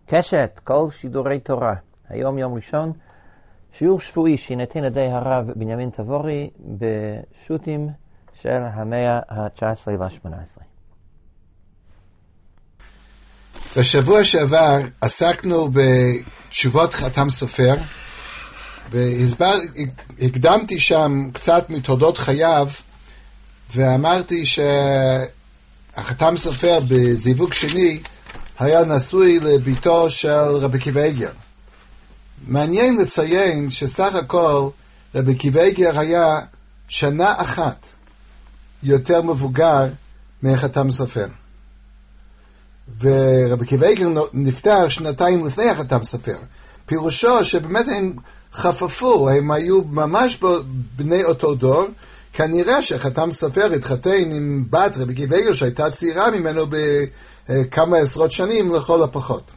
קשת, כל שידורי תורה. היום יום ראשון, שיעור שבועי שיינתן על ידי הרב בנימין תבורי בשו"תים של המאה ה-19 וה-18. בשבוע שעבר עסקנו בתשובות חתם סופר, והקדמתי שם קצת מתולדות חייו, ואמרתי שהחתם סופר בזיווג שני היה נשוי לביתו של רבי עקיבא איגר. מעניין לציין שסך הכל רבי עקיבא איגר היה שנה אחת יותר מבוגר מהחתם סופר. ורבי עקיבא איגר נפטר שנתיים לפני החתם סופר. פירושו שבאמת הם חפפו, הם היו ממש בני אותו דור. כנראה שחתם סופר התחתן עם בת רבי עקיבא איגר שהייתה צעירה ממנו בכמה עשרות שנים לכל הפחות.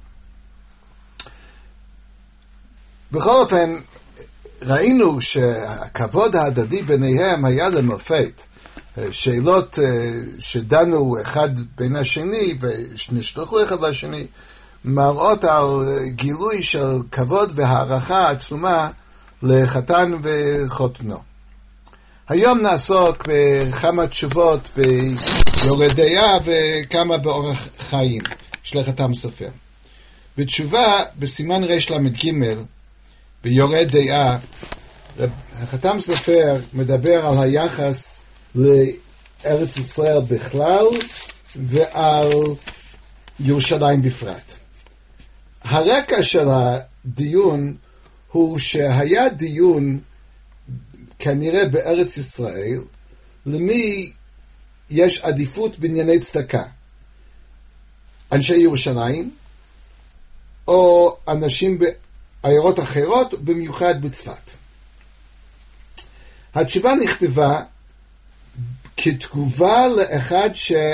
בכל אופן, ראינו שהכבוד ההדדי ביניהם היה למופת. שאלות שדנו אחד בין השני ונשלחו אחד לשני, מראות על גילוי של כבוד והערכה עצומה לחתן וחותנו. היום נעסוק בכמה תשובות ביורה דעה וכמה באורח חיים של החתם סופר. בתשובה בסימן רל"ג ביורה דעה, החתם סופר מדבר על היחס לארץ ישראל בכלל ועל ירושלים בפרט. הרקע של הדיון הוא שהיה דיון כנראה בארץ ישראל למי יש עדיפות בענייני צדקה, אנשי ירושלים או אנשים בעיירות אחרות, במיוחד בצפת. התשובה נכתבה כתגובה לאחד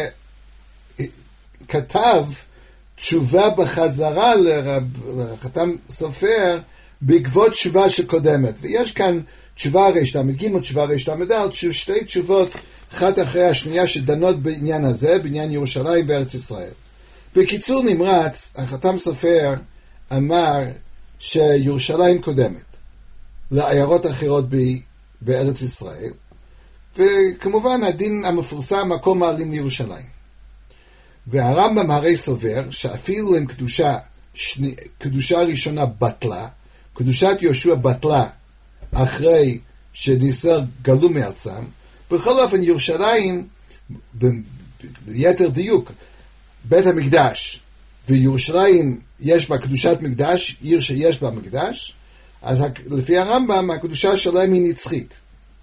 שכתב תשובה בחזרה לחתם סופר בעקבות תשובה שקודמת. ויש כאן תשובה רל"ג, תשובה רל"ד, שתי תשובות אחת אחרי השנייה שדנות בעניין הזה, בעניין ירושלים בארץ ישראל. בקיצור נמרץ, החתם סופר אמר שירושלים קודמת לעיירות אחרות בארץ ישראל, וכמובן הדין המפורסם מקום מעלים לירושלים. והרמב"ם הרי סובר שאפילו אם קדושה ראשונה בטלה, קדושת יהושע בטלה אחרי שניסר גלו מארצם, בכל אופן ירושלים, ביתר דיוק, בית המקדש וירושלים יש בה קדושת מקדש, עיר שיש בה מקדש, אז לפי הרמב"ם הקדושה שלהם היא נצחית.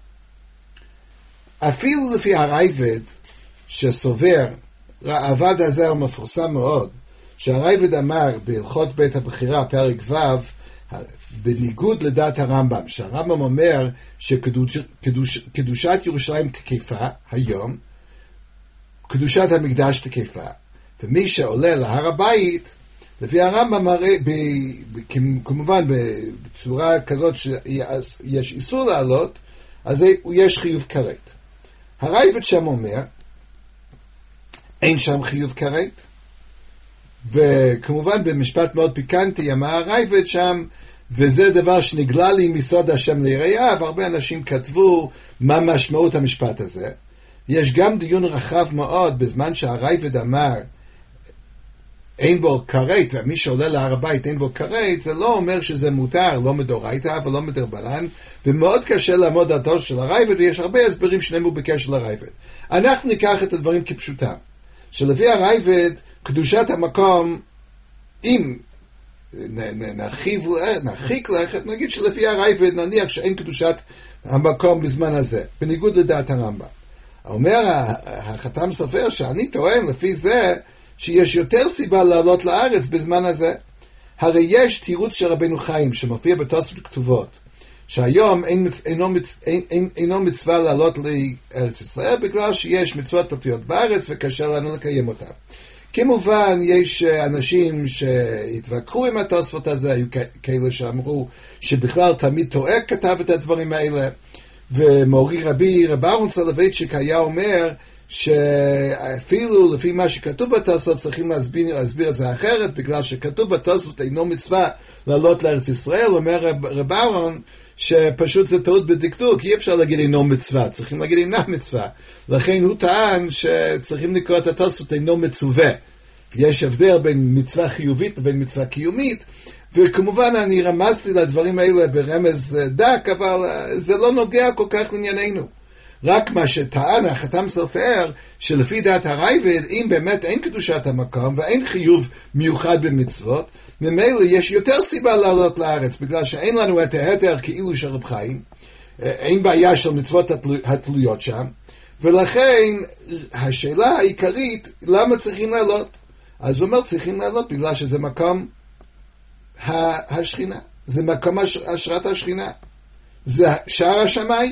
אפילו לפי הרייבד שסובר, העבד הזה הוא מפורסם מאוד, שהרייבד אמר בהלכות בית הבחירה פרק ו', בניגוד לדעת הרמב"ם, שהרמב"ם אומר שקדושת ירושלים תקפה היום, קדושת המקדש תקפה, ומי שעולה להר הבית, לפי הרמב"ם הרי, כמובן בצורה כזאת שיש איסור לעלות, אז יש חיוב כרת. הרייבד שם אומר, אין שם חיוב כרת, וכמובן במשפט מאוד פיקנטי אמר הרייבד שם, וזה דבר שנגלה לי מסוד השם ליראיה, והרבה אנשים כתבו מה משמעות המשפט הזה. יש גם דיון רחב מאוד בזמן שהרייבד אמר אין בו כרת, ומי שעולה להר הבית אין בו כרת, זה לא אומר שזה מותר, לא מדאורייתא ולא מדרבנן, ומאוד קשה לעמוד על דעתו של הרייבד, ויש הרבה הסברים שנאמרו בקשר לרייבד. אנחנו ניקח את הדברים כפשוטם, שלפי הרייבד, קדושת המקום, אם נרחיק לכת, נגיד שלפי הרייבד נניח שאין קדושת המקום בזמן הזה, בניגוד לדעת הרמב"ם. אומר החתם סופר שאני טוען לפי זה, שיש יותר סיבה לעלות לארץ בזמן הזה. הרי יש תירוץ של רבנו חיים שמופיע בתוספות כתובות, שהיום אינו מצווה לעלות לארץ ישראל, בגלל שיש מצוות תלויות בארץ וקשה לנו לקיים אותן. כמובן יש אנשים שהתווכחו עם התוספות הזה, היו כאלה שאמרו שבכלל תמיד טועה כתב את הדברים האלה, ומורי רבי אהרון סולובייצ'יק היה אומר שאפילו לפי מה שכתוב בתוספות צריכים להסביר את זה אחרת, בגלל שכתוב בתוספות אינו מצווה לעלות לארץ ישראל. אומר רב אהרון שפשוט זה טעות בדקדוק, אי אפשר להגיד אינו מצווה, צריכים להגיד אינה מצווה. לכן הוא טען שצריכים לקרוא את התוספות אינו מצווה. יש הבדל בין מצווה חיובית לבין מצווה קיומית, וכמובן אני רמזתי לדברים האלה ברמז דק, אבל זה לא נוגע כל כך לענייננו. רק מה שטען החתם סופר, שלפי דעת הרייבד, אם באמת אין קדושת המקום ואין חיוב מיוחד במצוות, ממילא יש יותר סיבה לעלות לארץ, בגלל שאין לנו את ההתר כאילו של רב חיים, אין בעיה של מצוות התלויות שם, ולכן השאלה העיקרית, למה צריכים לעלות? אז הוא אומר צריכים לעלות בגלל שזה מקום השכינה, זה מקום השראת השכינה, זה שער השמיים.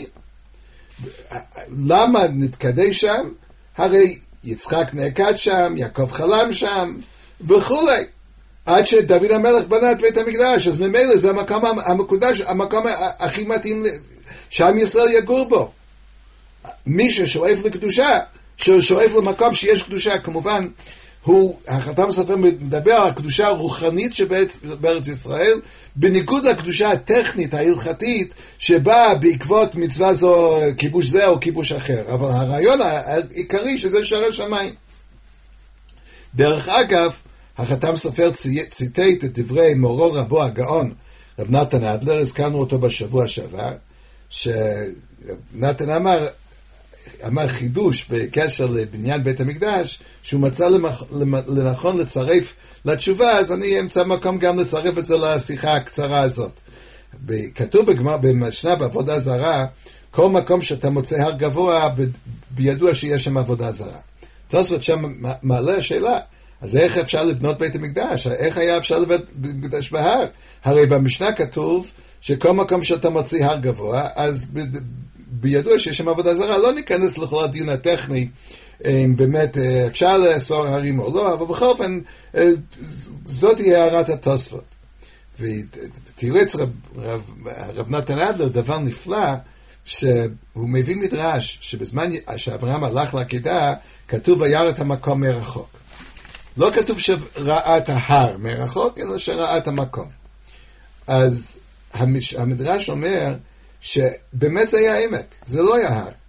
למה נתקדש שם? הרי יצחק נעקד שם, יעקב חלם שם וכולי, עד שדוד המלך בנה את בית המקדש. אז ממילא זה המקום המקודש, המקום הכי מתאים שעם ישראל יגור בו. מי ששואף לקדושה, ששואף למקום שיש קדושה, כמובן החתם סופר מדבר על הקדושה הרוחנית שבארץ ישראל, בניגוד לקדושה הטכנית, ההלכתית, שבאה בעקבות מצווה זו, כיבוש זה או כיבוש אחר. אבל הרעיון העיקרי שזה שערי שמיים. דרך אגב, החתם סופר ציטט את דברי מורו רבו הגאון, רב נתן אדלר, הזכרנו אותו בשבוע שעבר, שנתן אמר חידוש בקשר לבניין בית המקדש, שהוא מצא לנכון לצרף לתשובה, אז אני אמצא מקום גם לצרף את זה לשיחה הקצרה הזאת. כתוב במשנה בעבודה זרה, כל מקום שאתה מוצא הר גבוה, בידוע שיש שם עבודה זרה. תוספות שם מעלה השאלה, אז איך אפשר לבנות בית המקדש? איך היה אפשר לבנות מקדש בהר? הרי במשנה כתוב שכל מקום שאתה מוצא הר גבוה, אז בידוע שיש שם עבודה זרה. לא ניכנס לכל הדיון הטכני, באמת אפשר לאסור הרים או לא, אבל בכל אופן, זאת היא הערת התוספות. ותראו את רב נתן אדלר, דבר נפלא, שהוא מביא מדרש, שבזמן שאברהם הלך לעקדה, כתוב וירא את המקום מרחוק. לא כתוב שראה את ההר מרחוק, אלא שראה את המקום. אז המדרש אומר, שבאמת זה היה עמק, זה לא היה הר.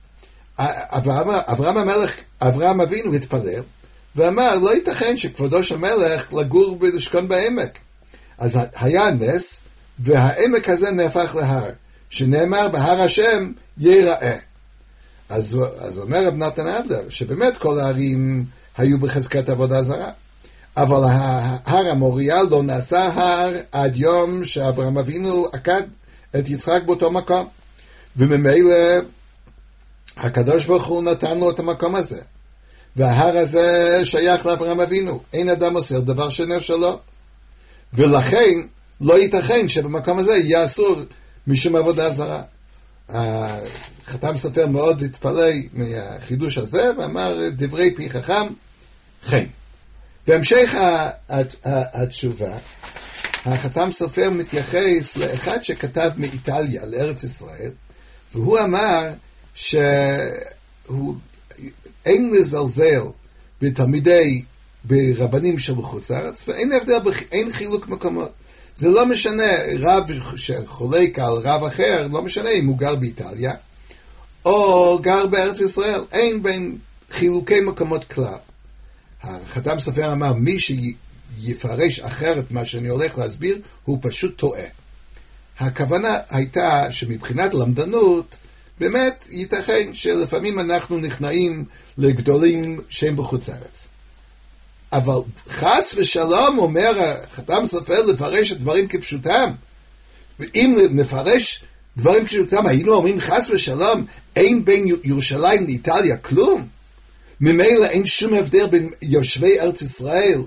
אברהם אבינו התפלל, ואמר, לא ייתכן שכבודו של מלך לגור ולשכון בעמק. אז היה נס, והעמק הזה נהפך להר, שנאמר בהר השם ייראה. אז אומר רב נתן אדלר, שבאמת כל הערים היו בחזקת עבודה זרה. אבל ההר המוריה לא נעשה הר עד יום שאברהם אבינו עקד את יצחק באותו מקום, וממילא הקדוש ברוך הוא נתן לו את המקום הזה, וההר הזה שייך לאברהם אבינו, אין אדם עושה דבר שאינו שלו, ולכן לא ייתכן שבמקום הזה יהיה אסור משום עבודה זרה. החתם סופר מאוד התפלא מהחידוש הזה, ואמר דברי פי חכם חן. בהמשך התשובה, החתם סופר מתייחס לאחד שכתב מאיטליה לארץ ישראל, והוא אמר שהוא אין לזלזל בתלמידי, ברבנים של חוץ לארץ, ואין הבדל, אין חילוק מקומות. זה לא משנה, רב שחולק על רב אחר, לא משנה אם הוא גר באיטליה, או גר בארץ ישראל, אין בין חילוקי מקומות כלל. החתם סופר אמר, מי שיפרש אחרת מה שאני הולך להסביר, הוא פשוט טועה. הכוונה הייתה שמבחינת למדנות, באמת ייתכן שלפעמים אנחנו נכנעים לגדולים שהם בחוץ לארץ. אבל חס ושלום אומר החתם סופר לפרש את דברים כפשוטם. ואם נפרש דברים כפשוטם, היינו אומרים חס ושלום, אין בין ירושלים לאיטליה כלום. ממילא אין שום הבדל בין יושבי ארץ ישראל,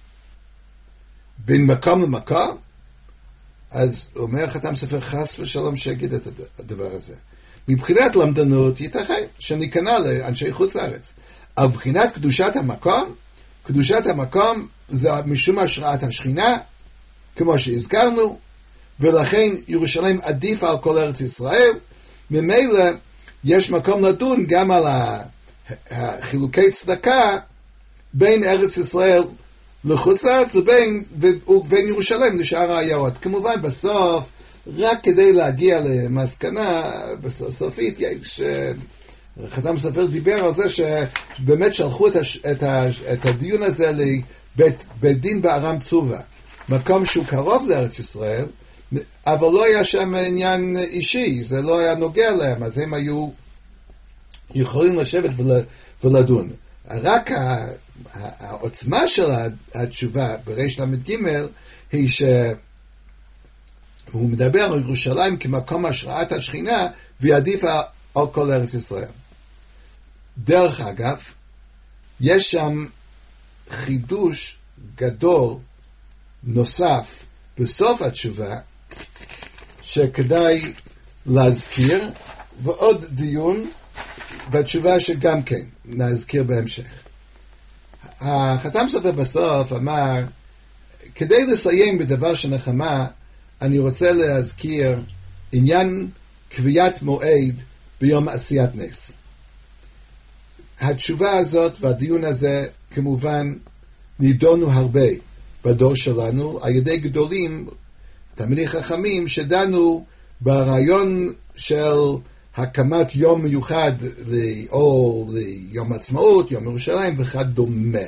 בין מקום למקום. אז אומר חתם סופר חס ושלום שיגיד את הדבר הזה. מבחינת למדנות ייתכן שניכנע לאנשי חוץ לארץ. אבל מבחינת קדושת המקום, קדושת המקום זה משום השראת השכינה, כמו שהזכרנו, ולכן ירושלים עדיף על כל ארץ ישראל. ממילא יש מקום לדון גם על חילוקי צדקה בין ארץ ישראל לחוץ לארץ ובין ירושלים לשאר העיירות. כמובן בסוף, רק כדי להגיע למסקנה סופית, חתם סופר דיבר על זה שבאמת שלחו את הדיון הזה לבית דין בארם צובה, מקום שהוא קרוב לארץ ישראל, אבל לא היה שם עניין אישי, זה לא היה נוגע להם, אז הם היו יכולים לשבת ולדון. רק העוצמה של התשובה בריש למד ג' היא שהוא מדבר על ירושלים כמקום השראת השכינה ועדיף על כל ארץ ישראל. דרך אגב, יש שם חידוש גדול נוסף בסוף התשובה שכדאי להזכיר, ועוד דיון בתשובה שגם כן נזכיר בהמשך. החתם סופר בסוף אמר, כדי לסיים בדבר שנחמה, אני רוצה להזכיר עניין קביעת מועד ביום עשיית נס. התשובה הזאת והדיון הזה כמובן נידונו הרבה בדור שלנו על ידי גדולים, תלמידי חכמים, שדנו ברעיון של הקמת יום מיוחד או ליום עצמאות, יום ירושלים וכדומה.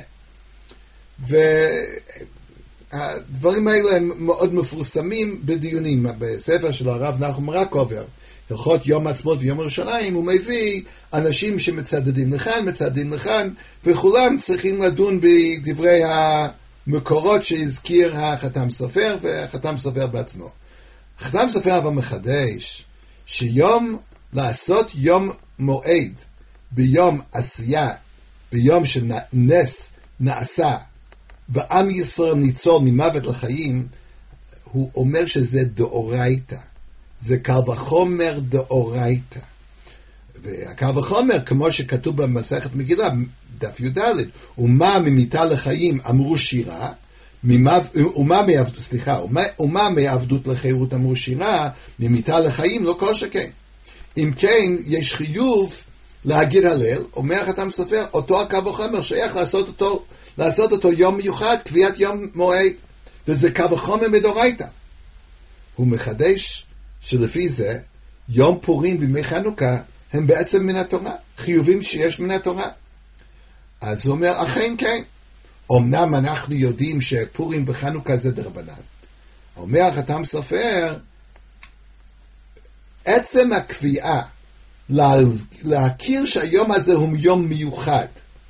והדברים האלה הם מאוד מפורסמים בדיונים. בספר של הרב נחום רקובר, הלכות יום עצמאות ויום ירושלים, הוא מביא אנשים שמצדדים לכאן, מצדדים לכאן, וכולם צריכים לדון בדברי המקורות שהזכיר החתם סופר והחתם סופר בעצמו. החתם סופר אבל מחדש לעשות יום מועד ביום עשייה, ביום שנס נעשה ועם ישראל ניצול ממוות לחיים, הוא אומר שזה דאורייתא, זה קל וחומר דאורייתא. והקל וחומר, כמו שכתוב במסכת מגילה, דף י"ד, ומה ממיתה לחיים אמרו שירה, ומה מעבדות לחירות אמרו שירה, ממיתה לחיים לא כל שכן. אם כן, יש חיוב להגיד הלל, אומר החתם סופר, אותו הקל וחומר שייך לעשות אותו יום מיוחד, קביעת יום מועד, וזה קל וחומר מדאורייתא. הוא מחדש שלפי זה, יום פורים וימי חנוכה הם בעצם מן התורה, חיובים שיש מן התורה. אז הוא אומר, אכן כן. אמנם אנחנו יודעים שפורים וחנוכה זה דרבנן. אומר החתם סופר, עצם הקביעה להכיר שהיום הזה הוא יום מיוחד,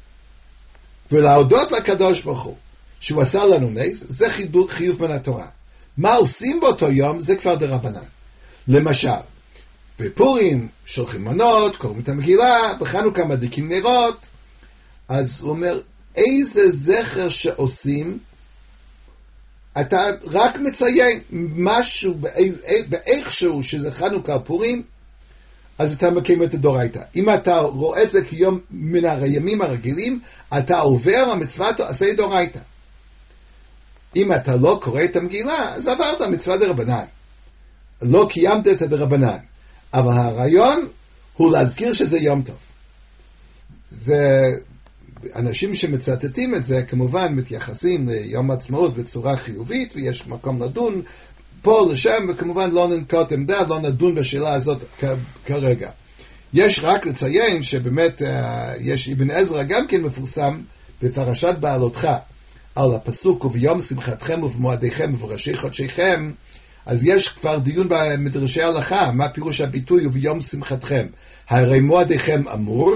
ולהודות לקדוש ברוך הוא שהוא עשה לנו נס, זה חיוב מן התורה. מה עושים באותו יום זה כבר דרבנן. למשל, בפורים שולחים מנות, קוראים את המגילה, בחנוכה מדליקים נרות. אז הוא אומר, איזה זכר שעושים, אתה רק מציין משהו באיכשהו שזה חנוכה פורים, אז אתה מקיים את הדאורייתא. אם אתה רואה את זה כיום מן הימים הרגילים, אתה עובר המצוות עשה דאורייתא. אם אתה לא קורא את המגילה, אז עברת מצווה דרבנן. לא קיימת את הדרבנן. אבל הרעיון הוא להזכיר שזה יום טוב. זה, אנשים שמצטטים את זה, כמובן מתייחסים ליום עצמאות בצורה חיובית, ויש מקום לדון פה לשם, וכמובן לא ננקוט עמדה, לא נדון בשאלה הזאת כרגע. יש רק לציין שבאמת יש אבן עזרא גם כן מפורסם בפרשת בעלותך, על הפסוק וביום שמחתכם ובמועדיכם ובראשי חודשיכם. אז יש כבר דיון במדרשי הלכה, מה פירוש הביטוי וביום שמחתכם? הרי מועדיכם אמור,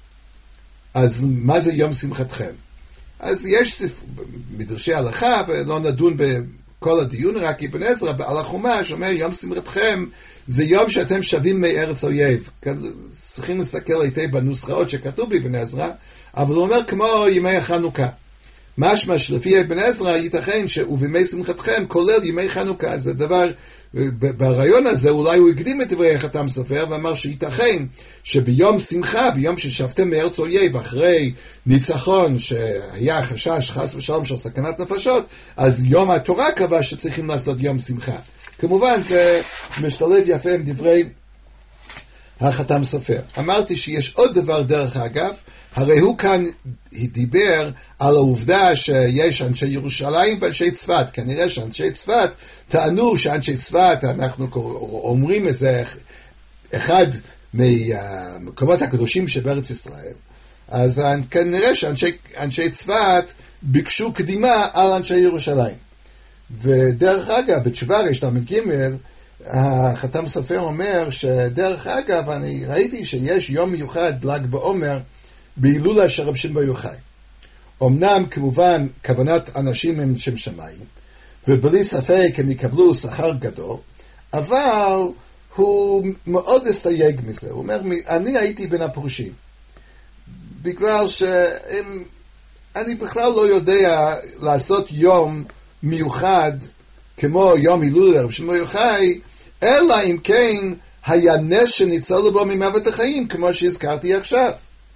אז מה זה יום שמחתכם? אז יש מדרשי הלכה, ולא נדון בכל הדיון, רק אבן עזרא על החומש אומר יום שמחתכם זה יום שאתם שבים מארץ אויב. צריכים להסתכל היטב בנוסחאות שכתוב באבן עזרא, אבל הוא אומר כמו ימי החנוכה. משמע שלפי אבן עזרא ייתכן שבימי שמחתכם כולל ימי חנוכה. זה דבר, ברעיון הזה אולי הוא הקדים את דברי החתם סופר ואמר שייתכן שביום שמחה, ביום ששבתם מארץ אויב אחרי ניצחון שהיה חשש חס ושלום של סכנת נפשות, אז יום התורה קבע שצריכים לעשות יום שמחה. כמובן זה משתלב יפה עם דברי החתם סופר. אמרתי שיש עוד דבר דרך אגב, הרי הוא כאן דיבר על העובדה שיש אנשי ירושלים ואנשי צפת. כנראה שאנשי צפת טענו שאנשי צפת, אנחנו אומרים איזה אחד מהמקומות הקדושים שבארץ ישראל, אז כנראה שאנשי צפת ביקשו קדימה על אנשי ירושלים. ודרך אגב, בתשובה ר"ג, החתם סופר אומר שדרך אגב, אני ראיתי שיש יום מיוחד ל"ג בעומר בהילולה של רב שמעון בר יוחאי. אמנם כמובן כוונת אנשים הם שם שמיים, ובלי ספק הם יקבלו שכר גדול, אבל הוא מאוד הסתייג מזה. הוא אומר, אני הייתי בין הפרושים, בגלל שאני בכלל לא יודע לעשות יום מיוחד כמו יום הילולה לרב שמעון בר יוחאי, אלא אם כן היה נס שניצל בו ממוות החיים, כמו שהזכרתי עכשיו.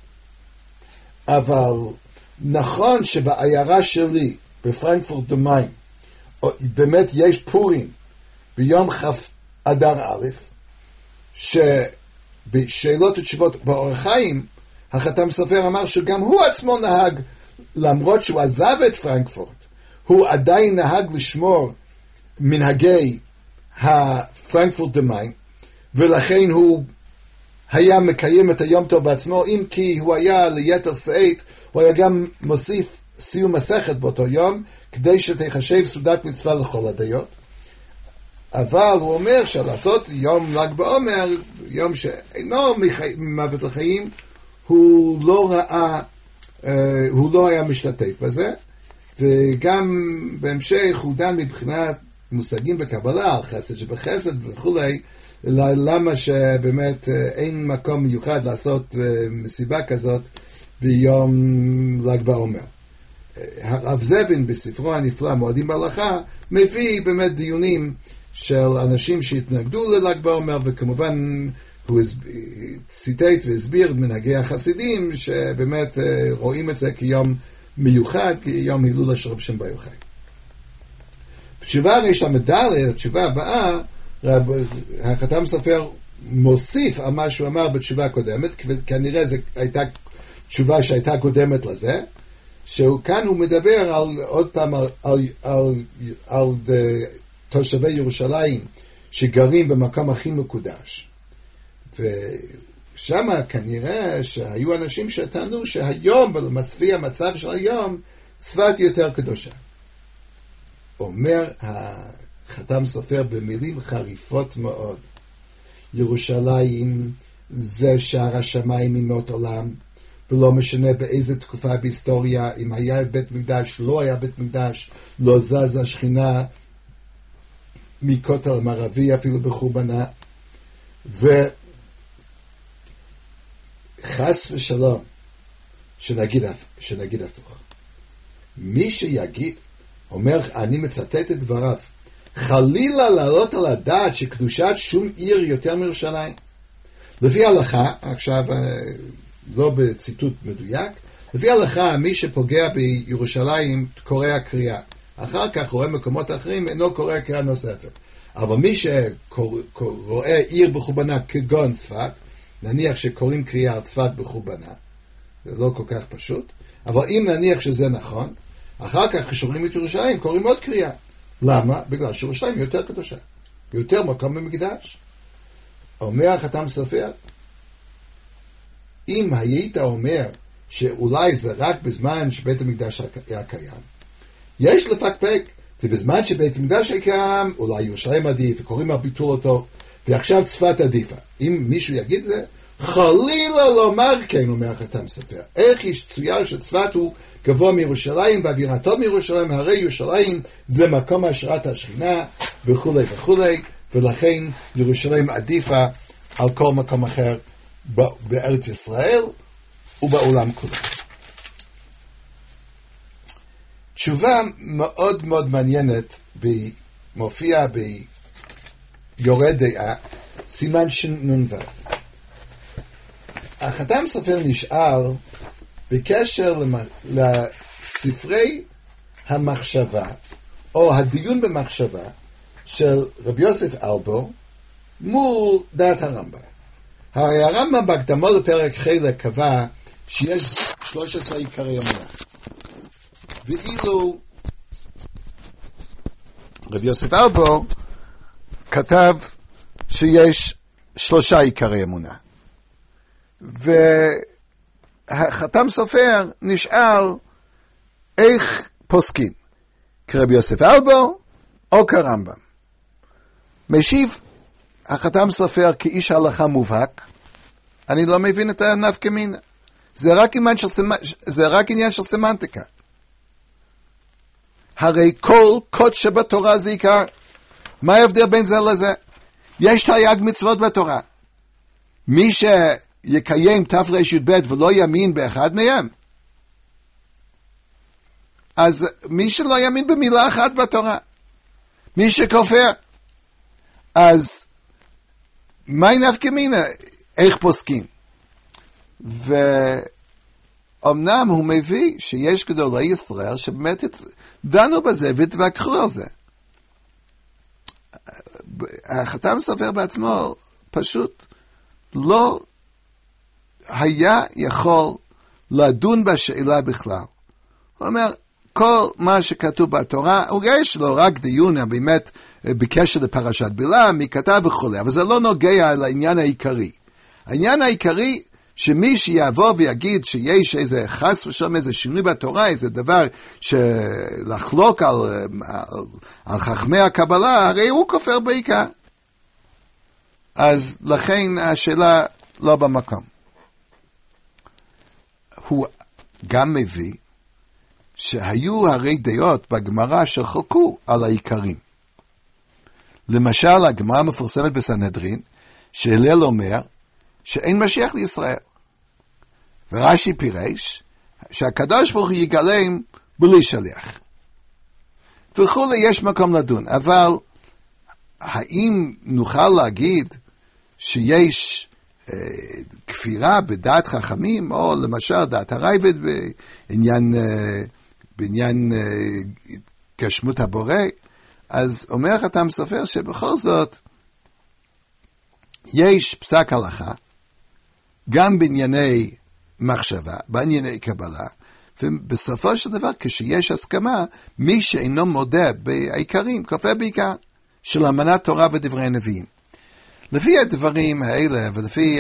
אבל נכון שבעיירה שלי, בפרנקפורט דומיין, באמת יש פורים ביום כ' אדר א', שבשאלות ותשובות באורח חיים, החתם סופר אמר שגם הוא עצמו נהג, למרות שהוא עזב את פרנקפורט, הוא עדיין נהג לשמור מנהגי הפרנקפורט דומיין, ולכן הוא היה מקיים את היום טוב בעצמו, אם כי הוא היה ליתר שאת, הוא היה גם מוסיף סיום מסכת באותו יום, כדי שתחשב סעודת מצווה לכל הדעות. אבל הוא אומר שלעשות יום ל"ג בעומר, יום שאינו ממוות לחיים, הוא לא היה משתתף בזה, וגם בהמשך הוא דן מבחינת מושגים בקבלה, על חסד שבחסד וכולי, למה שבאמת אין מקום מיוחד לעשות מסיבה כזאת ביום ל"ג בעומר. הרב זבין בספרו הנפלא מועדים בהלכה מביא באמת דיונים של אנשים שהתנגדו לל"ג בעומר, וכמובן הוא ציטט והסביר מנהגי החסידים שבאמת רואים את זה כיום מיוחד, כיום הילולה של רב שמעון בר יוחאי. בתשובה ר"ד, התשובה הבאה, החתם סופר מוסיף על מה שהוא אמר בתשובה הקודמת, כנראה זו הייתה תשובה שהייתה קודמת לזה, שכאן הוא מדבר עוד פעם על תושבי ירושלים שגרים במקום הכי מקודש. ושם כנראה שהיו אנשים שטענו שהיום, במצפי המצב של היום, צפת יותר קדושה. אומר החתם סופר במילים חריפות מאוד, ירושלים זה שער השמיים ממות עולם, ולא משנה באיזה תקופה בהיסטוריה, אם היה בית מקדש, לא היה בית מקדש, לא זז השכינה מכותל המערבי אפילו בחורבנה. וחס ושלום שנגיד הפוך. מי שיגיד, אומר, אני מצטט את דבריו, חלילה לעלות על הדעת שקדושת שום עיר יותר מירושלים. לפי ההלכה, עכשיו לא בציטוט מדויק, לפי ההלכה מי שפוגע בירושלים קורא קריאה. אחר כך רואה מקומות אחרים אינו קורא קריאה נוספת. אבל מי שרואה עיר בחורבנה כגון צפת, נניח שקוראים קריאה על צפת בחורבנה, זה לא כל כך פשוט, אבל אם נניח שזה נכון, אחר כך כשאומרים את ירושלים קוראים עוד קריאה. למה? בגלל שירושלים יותר קדושה, יותר מקום במקדש. אומר החתם סופר, אם היית אומר שאולי זה רק בזמן שבית המקדש היה קיים, יש לפקפק, ובזמן שבית המקדש היה קיים, אולי ירושלים עדיף, וקוראים על ביטול אותו, ועכשיו צפת עדיפה. אם מישהו יגיד זה, חלילה לומר כן, אומר החתם סופר. איך יש צויר שצפת הוא גבוה מירושלים, ואווירתו מירושלים, הרי ירושלים זה מקום השראת השכינה, וכו' וכו', ולכן ירושלים עדיפה על כל מקום אחר בארץ ישראל ובעולם כולו. תשובה מאוד מאוד מעניינת מופיעה ביורד דעה, סימן שנ"ו. החתם סופר נשאל בקשר לספרי המחשבה, או הדיון במחשבה, של רבי יוסף אלבו מול דעת הרמב"ם. הרי הרמב"ם בהקדמו לפרק חלק קבע שיש 13 עיקרי אמונה. ואילו רבי יוסף אלבו כתב שיש 3 עיקרי אמונה. והחתם סופר נשאל איך פוסקים, כרבי יוסף אלבו או כרמב"ם. משיב החתם סופר כאיש הלכה מובהק, אני לא מבין את הנפקא מינה. זה רק עניין של סמנטיקה. הרי כל קוד שבתורה זה עיקר. מה ההבדל בין זה לזה? יש תרי"ג מצוות בתורה. מי שיקיים תר"ב ולא יאמין באחד מהם, אז מי שלא יאמין במילה אחת בתורה, מי שכופר, אז מה נפקא מינה? איך פוסקים? ואומנם הוא מביא שיש גדולי ישראל שבאמת דנו בזה והתווכחו על זה. החתם סופר בעצמו פשוט לא היה יכול לדון בשאלה בכלל. הוא אומר, כל מה שכתוב בתורה, הוא יש לו רק דיון באמת בקשר לפרשת בלעם, מי כתב וכו', אבל זה לא נוגע לעניין העיקרי. העניין העיקרי, שמי שיבוא ויגיד שיש איזה חס ושלום, איזה שינוי בתורה, איזה דבר שלחלוק על חכמי הקבלה, הרי הוא כופר בעיקר. אז לכן השאלה לא במקום. הוא גם מביא שהיו הרי דעות בגמרא שחלקו על העיקרים. למשל, הגמרא מפורסמת בסנהדרין, שהלל אומר שאין משיח לישראל. ורש"י פירש שהקדוש ברוך הוא יגלם בלי שליח. וכו' יש מקום לדון. אבל האם נוכל להגיד שיש כפירה בדעת חכמים, או למשל דעת הרייבד בעניין גשמות הבורא? אז אומר חתם סופר שבכל זאת יש פסק הלכה גם בענייני מחשבה, בענייני קבלה, ובסופו של דבר כשיש הסכמה, מי שאינו מודה בעיקרים כופר בעיקר של אמנת תורה ודברי הנביאים. לפי הדברים האלה ולפי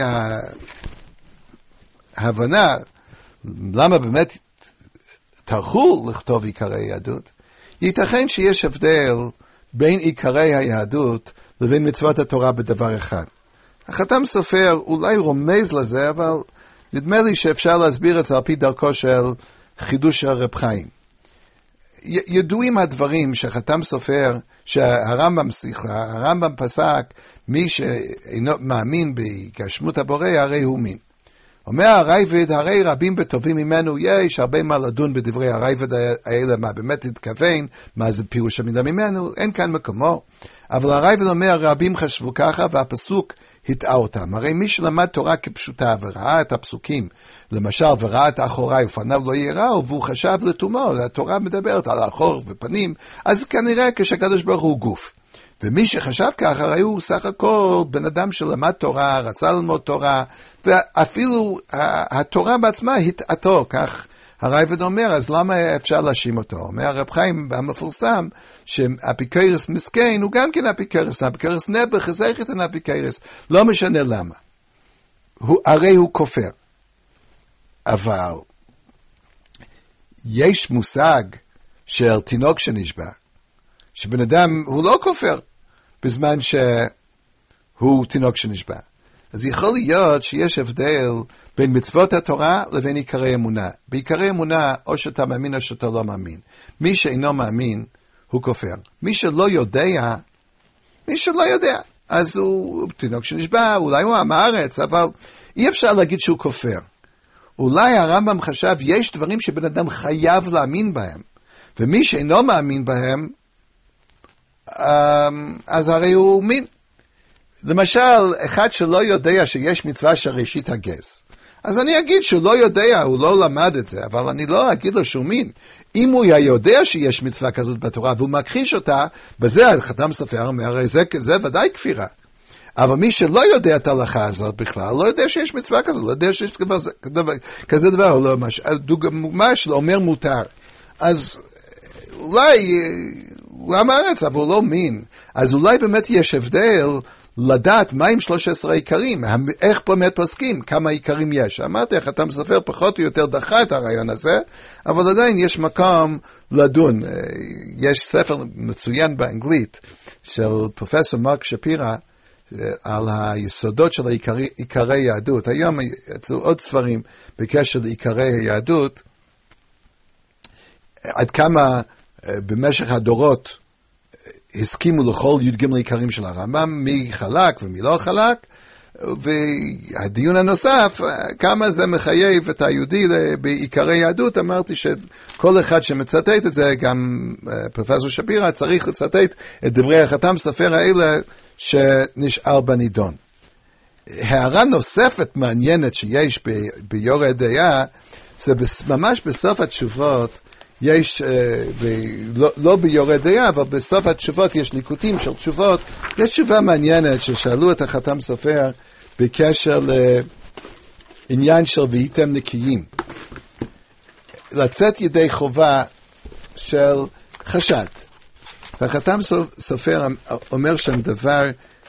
ההבנה למה באמת טרחו לכתוב עיקרי היהדות, ייתכן שיש הבדל בין עיקרי היהדות לבין מצוות התורה בדבר אחד. החתם סופר אולי רומז לזה, אבל נדמה לי שאפשר להסביר את זה על פי דרכו של חידוש הרב חיים. ידועים הדברים שחתם סופר, הרמב"ם פסק, מי שאינו מאמין בגשמות הבורא הרי הוא מין. אומר הרייבד, הרי רבים וטובים ממנו, יש הרבה מה לדון בדברי הרייבד האלה, מה באמת התכוון, מה זה פירוש המילה ממנו, אין כאן מקומו. אבל הרייבד אומר, רבים חשבו ככה, והפסוק הטעה אותם. הרי מי שלמד תורה כפשוטה וראה את הפסוקים, למשל, וראה את האחורי ופניו לא יראו, והוא חשב לתומו, התורה מדברת על האחור ופנים, אז כנראה כשהקדוש ברוך הוא גוף. ומי שחשב ככה, הרי הוא סך הכל בן אדם שלמד תורה, רצה ללמוד תורה, ואפילו התורה בעצמה התעתו, כך הרייבד אומר, אז למה אפשר להאשים אותו? אומר הרב חיים המפורסם, שהאפיקורס מסכן הוא גם כן אפיקורס, האפיקורס נעבך, זכת אין אפיקורס, לא משנה למה. הרי הוא כופר. אבל יש מושג של תינוק שנשבע, שבן אדם הוא לא כופר בזמן שהוא תינוק שנשבע. אז יכול להיות שיש הבדל בין מצוות התורה לבין עיקרי אמונה. בעיקרי אמונה, או שאתה מאמין או שאתה לא מאמין. מי שאינו מאמין, הוא כופר. מי שלא יודע, אז הוא תינוק שנשבע, אולי הוא עם הארץ, אבל אי אפשר להגיד שהוא כופר. אולי הרמב"ם חשב, יש דברים שבן אדם חייב להאמין בהם. ומי שאינו מאמין בהם, אז הרי הוא מין. למשל, אחד שלא יודע שיש מצווה של ראשית הגז. אז אני אגיד שהוא לא יודע, הוא לא למד את זה, אבל אני לא אגיד לו שהוא מין. אם הוא יודע שיש מצווה כזאת בתורה, והוא מכחיש אותה, בזה חתם סופר אומר, זה ודאי כפירה. אבל מי שלא יודע את ההלכה הזאת בכלל, לא יודע שיש מצווה כזאת, לא יודע שיש כזה דבר, או לא משהו, דוגמה שלו אומר מותר. אז אולי, הוא אמר את זה, אבל הוא לא מין. אז אולי באמת יש הבדל לדעת מהם 13 העיקרים, איך באמת פוסקים, כמה עיקרים יש. אמרתי, החתם סופר פחות או יותר דחה את הרעיון הזה, אבל עדיין יש מקום לדון. יש ספר מצוין באנגלית של פרופסור מרק שפירא, על היסודות של עיקרי יהדות. היום יצאו עוד ספרים בקשר לעיקרי היהדות, עד כמה במשך הדורות הסכימו לכל י"ג עיקרים של הרמב"ם, מי חלק ומי לא חלק, והדיון הנוסף, כמה זה מחייב את היהודי בעיקרי יהדות. אמרתי שכל אחד שמצטט את זה, גם פרופסור שפירא, צריך לצטט את דברי החתם סופר האלה שנשאל בנידון. הערה נוספת מעניינת שיש ביורה דעה, זה ממש בסוף התשובות, יש, לא ביורה דעה, אבל בסוף התשובות יש ליקוטים של תשובות. יש תשובה מעניינת ששאלו את החתם סופר בקשר לעניין של והייתם נקיים. לצאת ידי חובה של חשד. והחתם סופר אומר שם דבר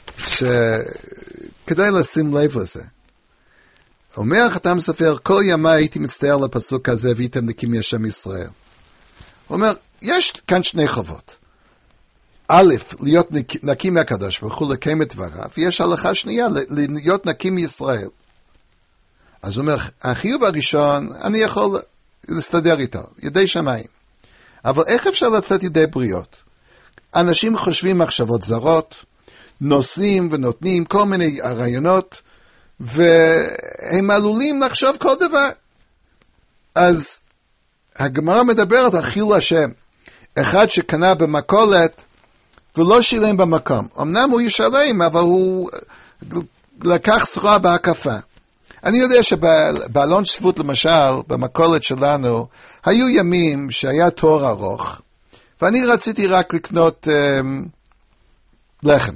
שכדאי לשים לב לזה. אומר החתם סופר, כל ימי הייתי מצטער לפסוק הזה, והייתם נקיים מהשם ישראל. הוא אומר, יש כאן שני חובות. א', להיות נקי מהקדוש ברוך הוא, לקיים את דבריו, ויש הלכה שנייה, להיות נקי מישראל. אז הוא אומר, החיוב הראשון, אני יכול להסתדר איתו, ידי שמיים. אבל איך אפשר לצאת ידי בריות? אנשים חושבים מחשבות זרות, נושאים ונותנים כל מיני רעיונות, והם עלולים לחשוב כל דבר. אז הגמרא מדברת על חילול השם. אחד שקנה במכולת ולא שילם במקום. אמנם הוא ישלם, אבל הוא לקח סחורה בהקפה. אני יודע שבאלון שבות למשל, במכולת שלנו, היו ימים שהיה תור ארוך, ואני רציתי רק לקנות לחם.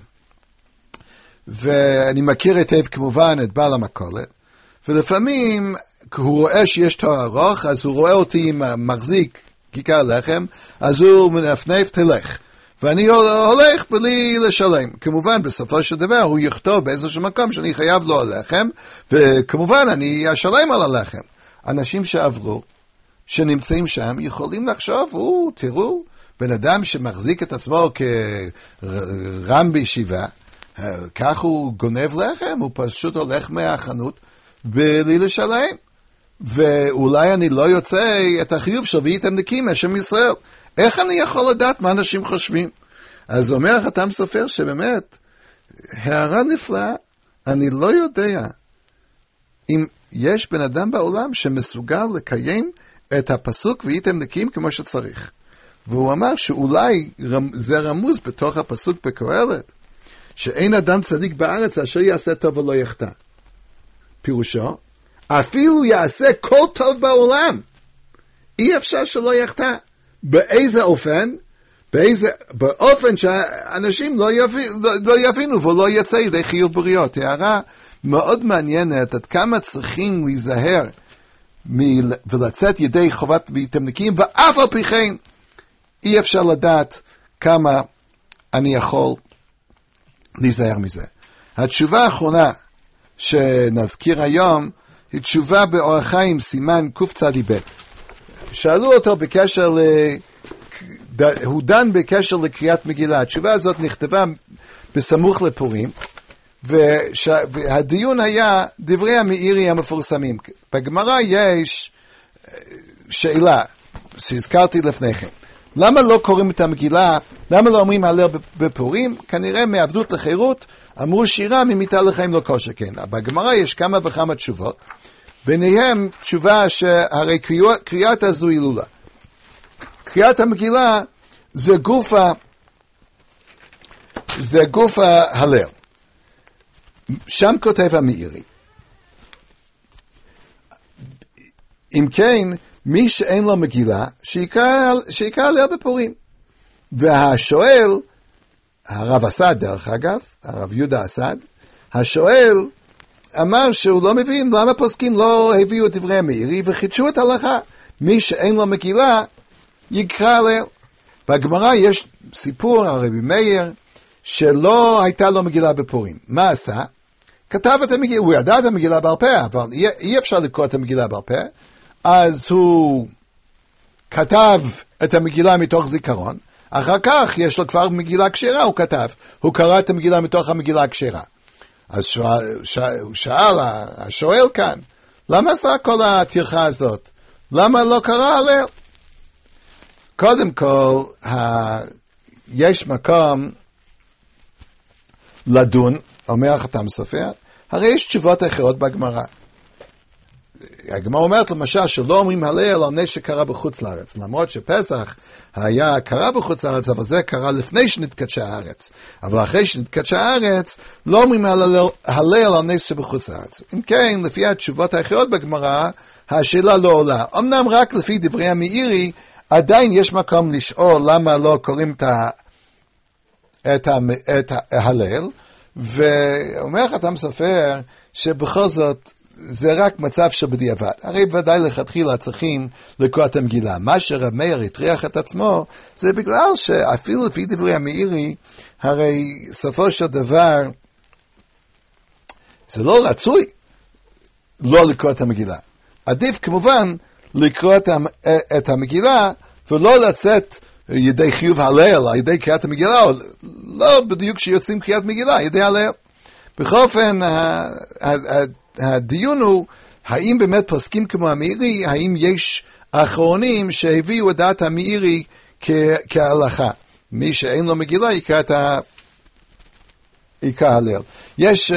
ואני מכיר היטב כמובן את בעל המכולת, ולפעמים הוא רואה שיש תור ארוך, אז הוא רואה אותי מחזיק כיכר לחם, אז הוא מנפנף, תלך. ואני הולך בלי לשלם. כמובן, בסופו של דבר, הוא יכתוב באיזשהו מקום שאני חייב לו הלחם, וכמובן, אני אשלם על הלחם. אנשים שעברו, שנמצאים שם, יכולים לחשוב, תראו, בן אדם שמחזיק את עצמו כרם בישיבה, כך הוא גונב לחם, הוא פשוט הולך מהחנות בלי לשלם. ואולי אני לא יוצא את החיוב של והייתם נקיים מהשם ישראל. איך אני יכול לדעת מה אנשים חושבים? אז אומר החתם סופר שבאמת, הערה נפלאה, אני לא יודע אם יש בן אדם בעולם שמסוגל לקיים את הפסוק והייתם נקיים כמו שצריך. והוא אמר שאולי זה רמוז בתוך הפסוק בקהלת, שאין אדם צדיק בארץ אשר יעשה טוב ולא יחטא. פירושו, אפילו יעשה כל טוב בעולם, אי אפשר שלא יחטא. באיזה אופן? באופן שאנשים לא יבינו ולא יצא ידי חיוב בריות. הערה מאוד מעניינת עד כמה צריכים להיזהר ולצאת ידי חובת והייתם נקיים, ואף על פי כן אי אפשר לדעת כמה אני יכול להיזהר מזה. התשובה האחרונה שנזכיר היום היא תשובה באורח חיים סימן קצ"ב. שאלו אותו בקשר הוא דן בקשר לקריאת מגילה. התשובה הזאת נכתבה בסמוך לפורים, והדיון היה דברי המאירי המפורסמים. בגמרא יש שאלה שהזכרתי לפני כן. למה לא קוראים את המגילה? למה לא אומרים הלל בפורים? כנראה מעבדות לחירות, אמרו שירה ממיתה לחיים לא כל שכן. בגמרא יש כמה וכמה תשובות, ביניהם תשובה שהרי קריאת הזו הילולה. קריאת המגילה זה גוף הלל. שם כותב המאירי. אם כן, מי שאין לו מגילה, שיקרא הלל בפורים. והשואל, הרב אסד דרך אגב, הרב יהודה אסד, השואל אמר שהוא לא מבין למה פוסקים לא הביאו את דברי המאירי וחידשו את ההלכה. מי שאין לו מגילה יקרא הלל. בגמרא יש סיפור על רבי מאיר שלא הייתה לו מגילה בפורים. מה עשה? כתב את המגילה, הוא ידע את המגילה בעל פה, אבל אי אפשר לקרוא את המגילה בעל פה, אז הוא כתב את המגילה מתוך זיכרון, אחר כך יש לו כבר מגילה כשרה, הוא קרא את המגילה מתוך המגילה כשרה. אז הוא שאל, השואל כאן, למה עשה כל הטרחה הזאת? למה לא קרא הלל? קודם כל, יש מקום לדון, אומר החתם סופר, הרי יש תשובות אחרות בגמרא. הגמרא אומרת למשל שלא אומרים הלל על נס שקרה בחוץ לארץ, למרות שפסח היה קרה בחוץ לארץ, אבל זה קרה לפני שנתקדשה הארץ. אבל אחרי שנתקדשה הארץ, לא אומרים הלל על נס שבחוץ לארץ. אם כן, לפי התשובות האחרות בגמרא, השאלה לא עולה. אמנם רק לפי דברי המאירי, עדיין יש מקום לשאול למה לא קוראים את ההלל, ואומר חתם סופר שבכל זאת זה רק מצב שבדיעבד. הרי ודאי לכתחילה צריכים לקרוא את המגילה. מה שרב מאיר הטריח את עצמו, זה בגלל שאפילו לפי דברי המאירי, הרי סופו של דבר, זה לא רצוי לא לקרוא את המגילה. עדיף כמובן לקרוא את המגילה, ולא לצאת ידי חיוב הלל, על ידי קריאת המגילה, או לא בדיוק שיוצאים קריאת מגילה, ידי הלל. בכל אופן, הדיון הוא, האם באמת פוסקים כמו המאירי, האם יש אחרונים שהביאו את דעת המאירי כהלכה. מי שאין לו מגילה יקרא את הלל. יש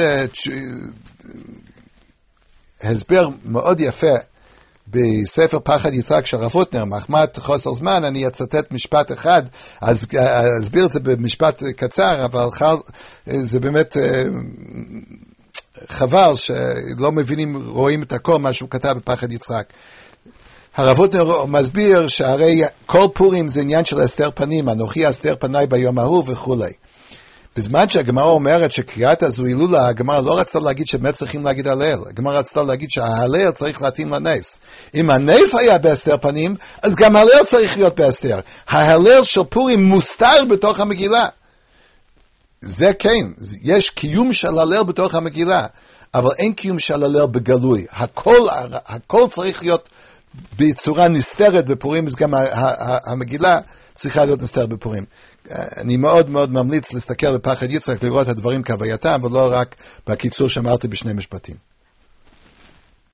הסבר מאוד יפה, בספר פחד יצחק של הרב הוטנר, מחמת חוסר זמן, אני אצטט משפט אחד, אז אסביר את זה במשפט קצר, אבל זה באמת חבל שלא מבינים, רואים את הכל מה שהוא כתב בפחד יצחק. הרב הוטנר מסביר שהרי כל פורים זה עניין של הסתר פנים, אנוכי אסתר פניי ביום ההוא וכו'. בזמן שהגמרא אומרת שקריאת הזו הילולה, הגמרא לא רצתה להגיד שבאמת צריכים להגיד הלל. הגמרא רצתה להגיד שההלל צריך להתאים לנס. אם הנס היה בהסתר פנים, אז גם ההלל צריך להיות בהסתר. ההלל של פורים מוסתר בתוך המגילה. זה כן, יש קיום של הלל בתוך המגילה, אבל אין קיום של הלל בגלוי. הכל צריך להיות בצורה נסתרת בפורים, אז גם המגילה צריכה להיות נסתרת בפורים. אני מאוד מאוד ממליץ להסתכל בפחד יצחק, לראות את הדברים כהווייתם, ולא רק בקיצור שאמרתי בשני משפטים.